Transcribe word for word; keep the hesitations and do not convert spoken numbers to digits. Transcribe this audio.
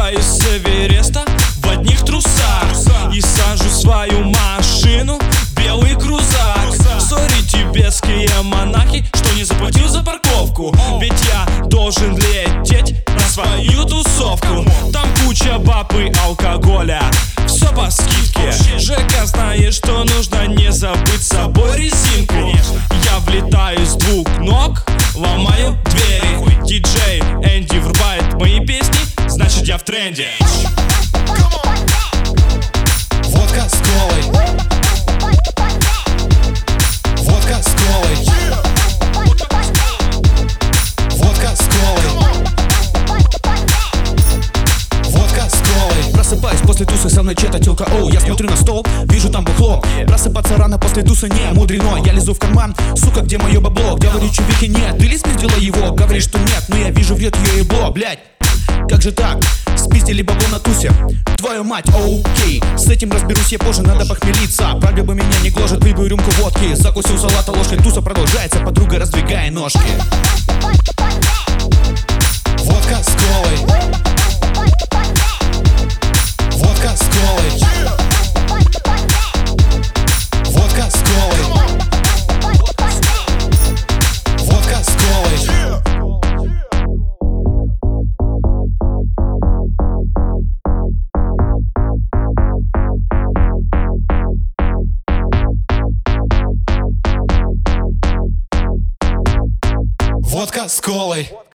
спускаюсь с Эвереста в одних трусах и сажу свою машину в белый крузак. Сори, тибетские монахи, что не заплатил за парковку, ведь я должен лететь на свою тусовку. Там куча баб и алкоголя, все по скидке. ЖК знает, что нужно не забыть с собой резинку. Я влетаю с двух ног, ломаю двери. Диджей Энди врубает мои песни, значит я в тренде. Водка с колой. Водка с колой. Водка с колой. Водка с колой. Просыпаюсь после тусы, со мной чья-то тёлка. Оу, я смотрю на стол, вижу там бухло. Просыпаться рано после тусы не мудрено. Я лезу в карман, сука, где мое бабло? Говорю, чувики, нет, ты ли спиздила его? Говорит, что нет, но я вижу, врет ее ебло. Блять, как же так? Спиздили бабло на тусе. Твою мать, окей, с этим разберусь я позже, надо похмелиться. Проблемы меня не гложет, выпью рюмку водки. Закусил салата ложкой, туса продолжается, подруга раздвигая ножки. Водка с колой. Водка с колой. Водка с колой. Водка с колой. Водка с колой.